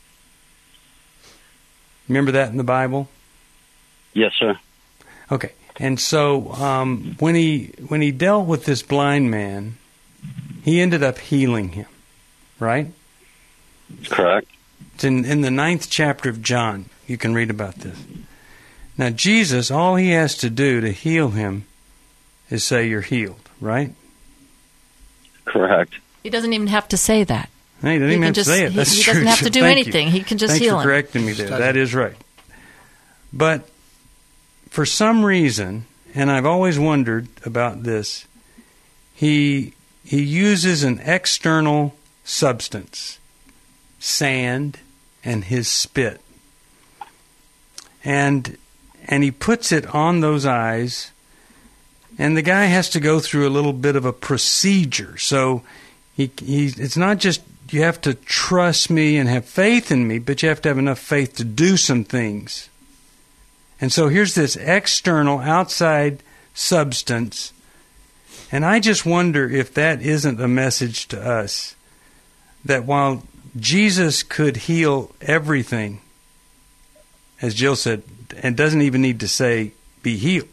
S2: Remember that in the Bible?
S18: Yes, sir.
S2: Okay. And so um, when he when he dealt with this blind man, he ended up healing him, right?
S18: Correct.
S2: It's in, in the ninth chapter of John. You can read about this. Now, Jesus, all he has to do to heal him is say you're healed, right?
S18: Correct.
S4: He doesn't even have to say that.
S2: No, he doesn't
S4: he
S2: even have
S4: just,
S2: to say it. That's
S4: he, he
S2: true.
S4: doesn't have to do
S2: Thank
S4: anything.
S2: You.
S4: He can just
S2: Thanks
S4: heal
S2: for
S4: him.
S2: correcting me there. That is right. But for some reason, and I've always wondered about this, he he uses an external substance, sand, and his spit. And and he puts it on those eyes, and the guy has to go through a little bit of a procedure. So he, he it's not just you have to trust me and have faith in me, but you have to have enough faith to do some things. And so here's this external, outside substance, and I just wonder if that isn't a message to us, that while Jesus could heal everything, as Jill said, and doesn't even need to say, be healed,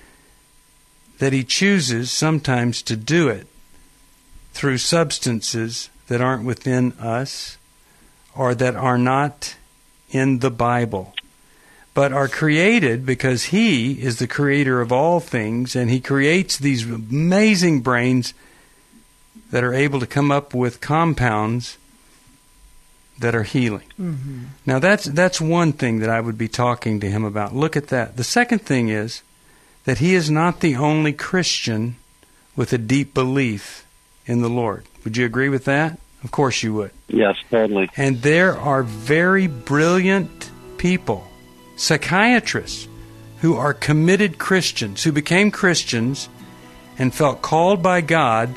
S2: that he chooses sometimes to do it through substances that aren't within us or that are not in the Bible, but are created because he is the creator of all things, and he creates these amazing brains that are able to come up with compounds that are healing. Mm-hmm. Now that's that's one thing that I would be talking to him about. Look at that. The second thing is that he is not the only Christian with a deep belief in the Lord. Would you agree with that? Of course you would.
S18: Yes, totally.
S2: And there are very brilliant people, psychiatrists, who are committed Christians, who became Christians and felt called by God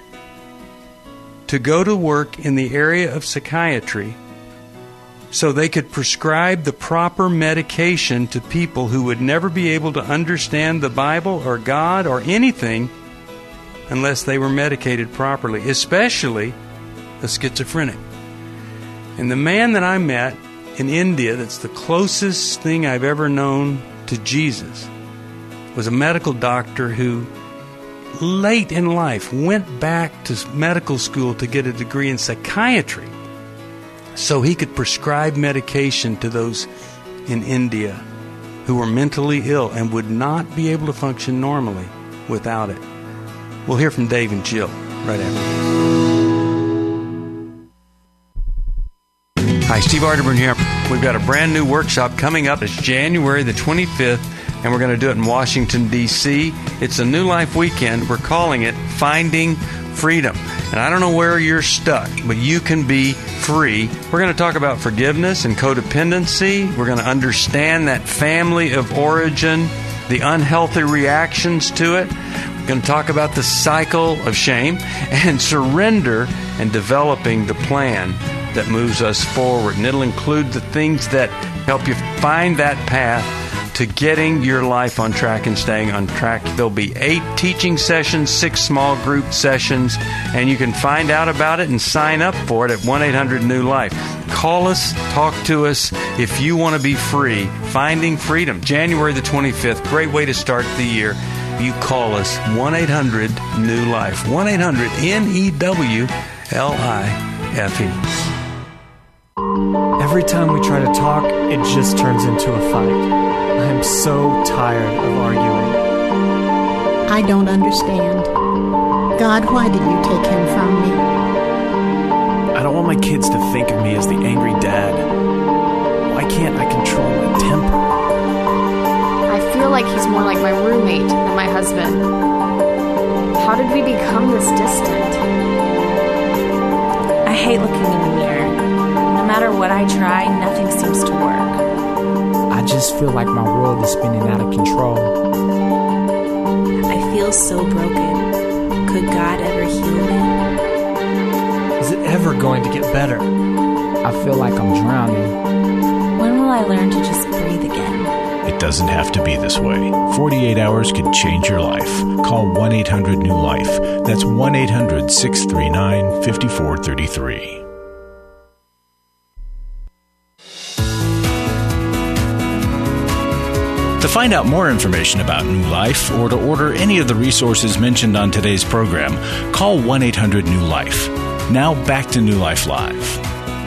S2: to go to work in the area of psychiatry so they could prescribe the proper medication to people who would never be able to understand the Bible or God or anything unless they were medicated properly, especially a schizophrenic. And the man that I met in India, that's the closest thing I've ever known to Jesus, was a medical doctor who late in life went back to medical school to get a degree in psychiatry so he could prescribe medication to those in India who were mentally ill and would not be able to function normally without it. We'll hear from Dave and Jill right after this. Hi, Steve Arterburn here. We've got a brand new workshop coming up. It's January the twenty-fifth, and we're going to do it in Washington, D C It's a New Life weekend. We're calling it Finding Freedom. And I don't know where you're stuck, but you can be free. We're going to talk about forgiveness and codependency. We're going to understand that family of origin, the unhealthy reactions to it. We're going to talk about the cycle of shame and surrender and developing the plan that moves us forward. And it'll include the things that help you find that path to getting your life on track and staying on track. There'll be eight teaching sessions, six small group sessions, and you can find out about it and sign up for it at one eight hundred new life. Call us, talk to us if you want to be free. Finding Freedom, January the twenty-fifth. Great way to start the year. You call us, one eight hundred new life. one eight hundred N E W L I F E.
S19: Every time we try to talk, it just turns into a fight. I am so tired of arguing.
S20: I don't understand. God, why did you take him from me?
S19: I don't want my kids to think of me as the angry dad. Why can't I control my temper?
S21: I feel like he's more like my roommate than my husband. How did we we become this distant? I hate looking in the mirror. No matter what I try, nothing seems to work.
S22: I just feel like my world is spinning out of control.
S21: I feel so broken. Could God ever heal me?
S19: Is it ever going to get better?
S22: I feel like I'm drowning.
S21: When will I learn to just breathe again?
S1: It doesn't have to be this way. forty-eight hours could change your life. Call one eight hundred new life. That's one eight hundred six three nine five four three three. To find out more information about New Life or to order any of the resources mentioned on today's program, call one eight hundred new life. Now back to New Life Live.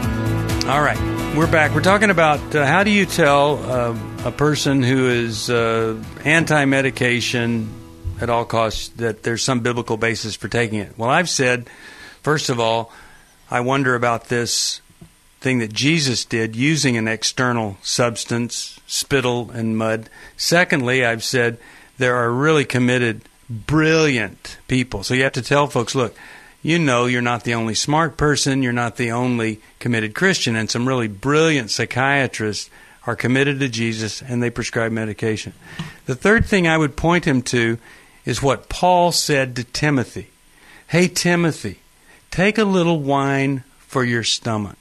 S2: All right. We're back. We're talking about uh, how do you tell uh, a person who is uh, anti-medication at all costs that there's some biblical basis for taking it. Well, I've said, first of all, I wonder about this thing that Jesus did using an external substance, spittle and mud. Secondly, I've said there are really committed, brilliant people. So you have to tell folks, look, you know you're not the only smart person, you're not the only committed Christian, and some really brilliant psychiatrists are committed to Jesus and they prescribe medication. The third thing I would point him to is what Paul said to Timothy. Hey, Timothy, take a little wine for your stomach.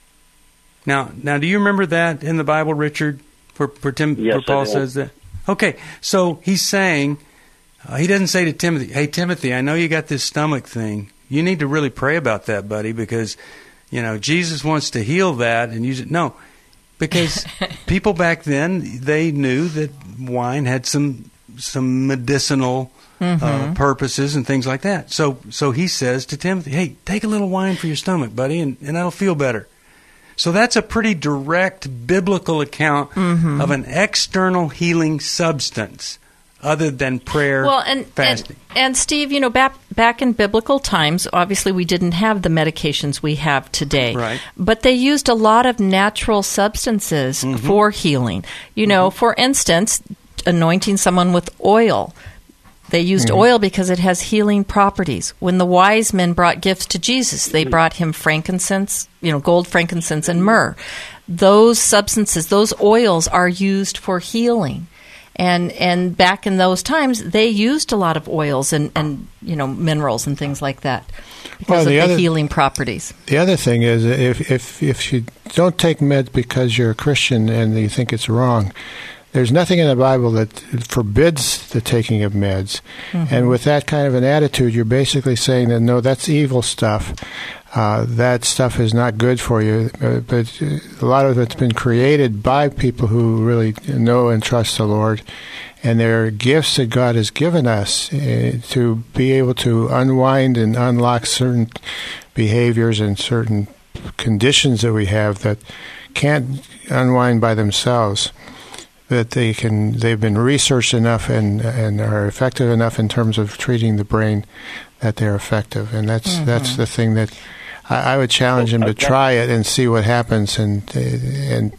S2: Now, now, do you remember that in the Bible, Richard, where, where, Tim,
S18: yes,
S2: where Paul says that? Okay, so he's saying, uh, he doesn't say to Timothy, hey, Timothy, I know you got this stomach thing. You need to really pray about that, buddy, because, you know, Jesus wants to heal that and use it. No, because people back then, they knew that wine had some some medicinal mm-hmm. uh, purposes and things like that. So so he says to Timothy, hey, take a little wine for your stomach, buddy, and, and that'll feel better. So that's a pretty direct biblical account mm-hmm. of an external healing substance other than prayer,
S4: well, and,
S2: fasting.
S4: And, and Steve, you know, back back in biblical times, obviously we didn't have the medications we have today.
S2: Right.
S4: But they used a lot of natural substances mm-hmm. for healing. You know, mm-hmm. for instance, anointing someone with oil. They used mm-hmm. oil because it has healing properties. When the wise men brought gifts to Jesus, they brought him frankincense, you know, gold, frankincense, and myrrh. Those substances, those oils are used for healing. And and back in those times, they used a lot of oils and, and you know minerals and things like that because well, the of the other, healing properties.
S3: The other thing is, if if if you don't take meds because you're a Christian and you think it's wrong, there's nothing in the Bible that forbids the taking of meds. Mm-hmm. And with that kind of an attitude, you're basically saying that, no, that's evil stuff. Uh, that stuff is not good for you. Uh, but a lot of it's been created by people who really know and trust the Lord. And they're gifts that God has given us uh, to be able to unwind and unlock certain behaviors and certain conditions that we have that can't unwind by themselves. That they can, they've been researched enough and and are effective enough in terms of treating the brain that they're effective, and that's mm-hmm. that's the thing that I, I would challenge him to try it and see what happens. And and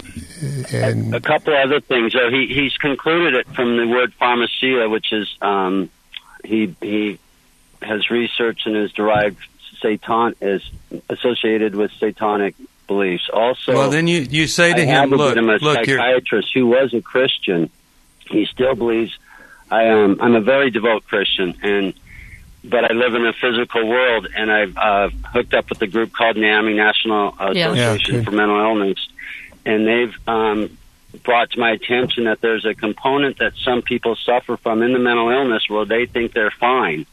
S3: and
S18: a, a couple other things. Uh, he he's concluded it from the word pharmacia, which is um, he he has researched and has derived Satan is associated with satanic beliefs. Also,
S2: well, then you, you say to
S18: I
S2: him, look,
S18: him a
S2: look,
S18: psychiatrist who was a Christian. He still believes I am. I'm a very devout Christian, and but I live in a physical world, and I've uh, hooked up with a group called NAMI, National Association
S3: yeah,
S18: for Mental Illness, and they've um, brought to my attention that there's a component that some people suffer from in the mental illness where they think they're fine.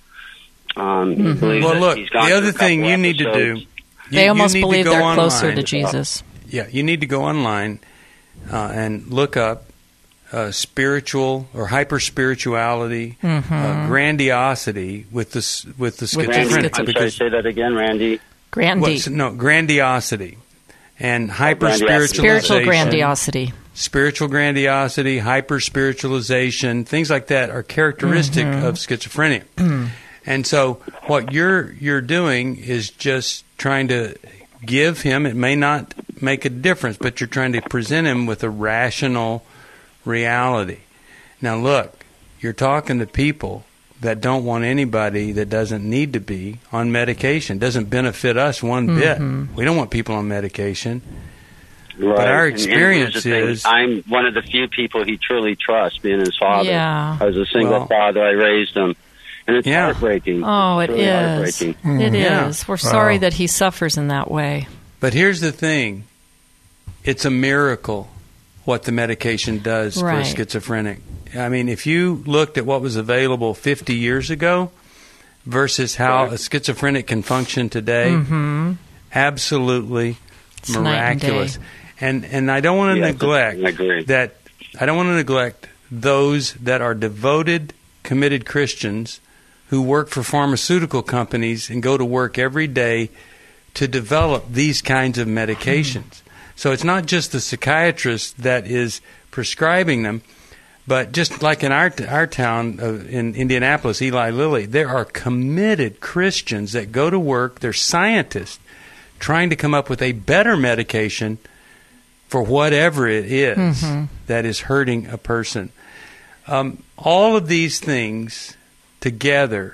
S18: Um,
S2: mm-hmm. Well, look, the other thing you need to do. You,
S4: they almost believe they're
S2: online.
S4: closer to Jesus.
S2: Yeah, you need to go online uh, and look up uh, spiritual or hyper spirituality,
S18: mm-hmm.
S2: uh, grandiosity with the with the schizophrenic.
S18: I'm sorry, say that again, Randy.
S4: Grandy.
S2: Well, no, grandiosity and hyper spiritualization.
S4: Spiritual grandiosity.
S2: Spiritual grandiosity, hyper spiritualization, things like that are characteristic mm-hmm. of schizophrenia.
S4: Mm.
S2: And so what you're you're doing is just trying to give him, it may not make a difference, but you're trying to present him with a rational reality. Now look, you're talking to people that don't want anybody that doesn't need to be on medication. Doesn't benefit us one
S18: Mm-hmm.
S2: bit. We don't want people on medication.
S18: Right.
S2: But our
S18: And- and here's
S2: experience
S18: the thing.
S2: is...
S18: I'm one of the few people he truly trusts, being his father.
S4: Yeah.
S18: I was a single
S2: Well-
S18: father. I raised him. And it's
S2: Yeah.
S18: heartbreaking.
S4: Oh, it
S18: It's really
S4: is.
S18: heartbreaking.
S4: It
S2: Yeah.
S4: is. We're sorry
S2: Wow.
S4: that he suffers in that way.
S2: But here's the thing. It's a miracle what the medication does
S4: Right.
S2: for a schizophrenic. I mean, if you looked at what was available fifty years ago versus how a schizophrenic can function today,
S4: Mhm.
S2: absolutely
S4: It's night and
S2: miraculous.
S4: day.
S2: And and I don't want to
S18: Yes,
S2: neglect
S18: I agree.
S2: that I don't want to neglect those that are devoted, committed Christians who work for pharmaceutical companies and go to work every day to develop these kinds of medications. So it's not just the psychiatrist that is prescribing them, but just like in our our town uh, in Indianapolis, Eli Lilly, there are committed Christians that go to work. They're scientists trying to come up with a better medication for whatever it is
S4: Mhm.
S2: that is hurting a person. Um, all of these things together,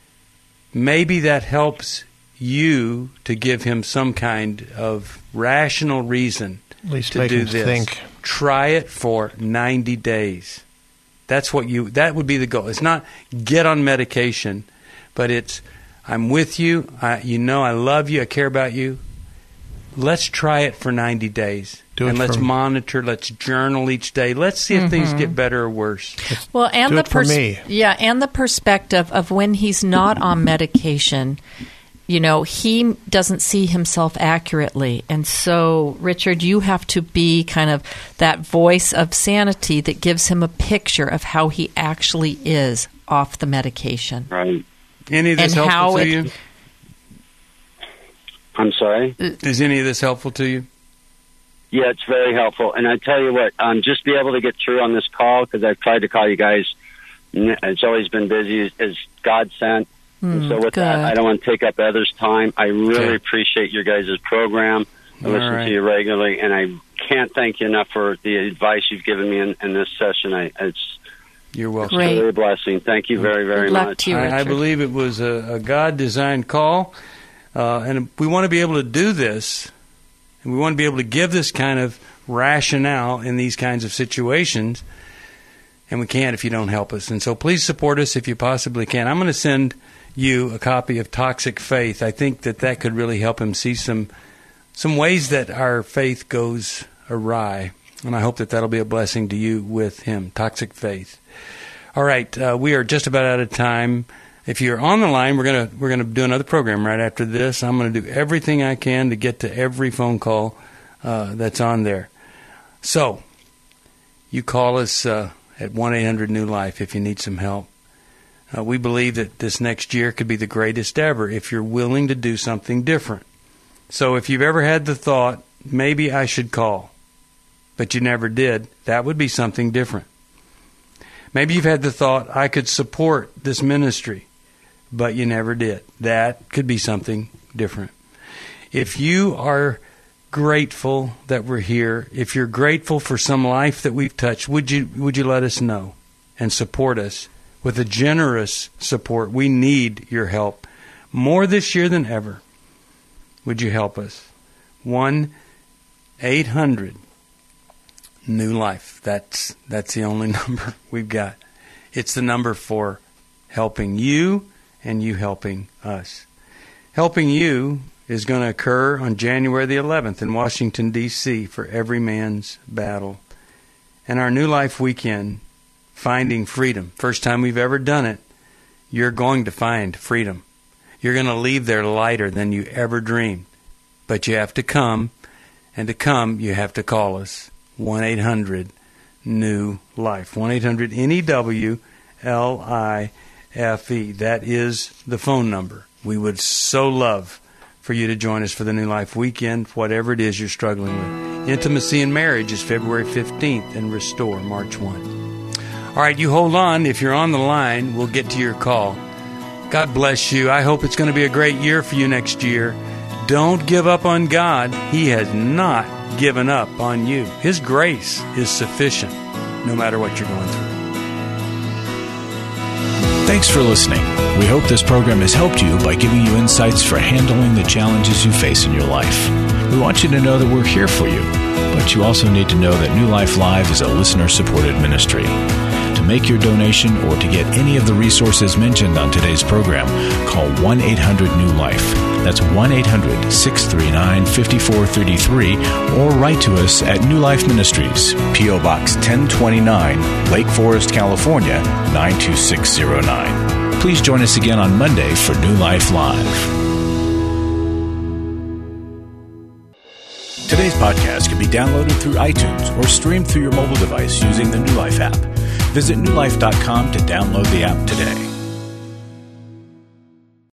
S2: maybe that helps you to give him some kind of rational reason
S3: At least
S2: to
S3: make
S2: do
S3: him
S2: this.
S3: think.
S2: Try it for ninety days. That's what you. That would be the goal. It's not get on medication, but it's I'm with you. I, you know I love you. I care about you. Let's try it for ninety days.
S3: Do it
S2: and let's
S3: for-
S2: monitor. Let's journal each day. Let's see if things
S4: Mhm.
S2: get better or worse.
S4: Well, and
S3: Do
S4: the
S3: it for me.
S4: yeah, and the perspective of when he's not on medication, you know, he doesn't see himself accurately. And so, Richard, you have to be kind of that voice of sanity that gives him a picture of how he actually is off the medication.
S18: Right.
S2: Any of this
S4: And how
S2: helpful to
S4: it-
S2: you?
S18: I'm sorry?
S2: Is any of this helpful to you?
S18: Yeah, it's very helpful. And I tell you what, um, just be able to get through on this call, because I've tried to call you guys. N- It's always been busy. Is God sent. and
S4: Mm,
S18: so with that,
S4: good.
S18: I don't want to take up others' time. I really
S2: Okay.
S18: appreciate your guys' program. I
S2: All
S18: listen
S2: right.
S18: to you regularly, and I can't thank you enough for the advice you've given me in, in this session. I, it's
S2: You're welcome.
S4: Great.
S18: really a blessing. Thank you very, very
S4: Good luck
S18: much.
S4: to you,
S2: I, I
S4: Richard.
S2: believe it was a, a God-designed call, uh, and we want to be able to do this, and we want to be able to give this kind of rationale in these kinds of situations, and we can't if you don't help us. And so please support us if you possibly can. I'm going to send you a copy of Toxic Faith. I think that that could really help him see some some ways that our faith goes awry, and I hope that that'll be a blessing to you with him. Toxic Faith. All right, uh, we are just about out of time. If you're on the line, we're gonna we're gonna do another program right after this. I'm gonna do everything I can to get to every phone call uh, that's on there. So, you call us uh, at one eight hundred new life if you need some help. Uh, we believe that this next year could be the greatest ever if you're willing to do something different. So, if you've ever had the thought, maybe I should call, but you never did, that would be something different. Maybe you've had the thought, I could support this ministry, but you never did. That could be something different. If you are grateful that we're here, if you're grateful for some life that we've touched, would you would you let us know and support us with a generous support? We need your help more this year than ever. Would you help us? one eight hundred new life. That's that's the only number we've got. It's the number for helping you and you helping us. Helping you is going to occur on January the eleventh in Washington, D C for Every Man's Battle. And our New Life Weekend, Finding Freedom. First time we've ever done it, you're going to find freedom. You're going to leave there lighter than you ever dreamed. But you have to come, and to come, you have to call us. one eight hundred new life. one eight hundred N E W L I F E. That is the phone number. We would so love for you to join us for the New Life Weekend, whatever it is you're struggling with. Intimacy in Marriage is February fifteenth, and Restore March first. All right, you hold on. If you're on the line, we'll get to your call. God bless you. I hope it's going to be a great year for you next year. Don't give up on God. He has not given up on you. His grace is sufficient no matter what you're going through.
S1: Thanks Thanks for listening. We hope this program has helped you by giving you insights for handling the challenges you face in your life. We want you to know that we're here for you, but you also need to know that New Life Live is a listener-supported ministry. To make your donation or to get any of the resources mentioned on today's program, call one eight hundred new life. That's one eight hundred, six three nine, five four three three, or write to us at New Life Ministries, P O Box ten twenty-nine, Lake Forest, California, nine two six zero nine. Please join us again on Monday for New Life Live. Today's podcast can be downloaded through iTunes or streamed through your mobile device using the New Life app. Visit new life dot com to download the app today.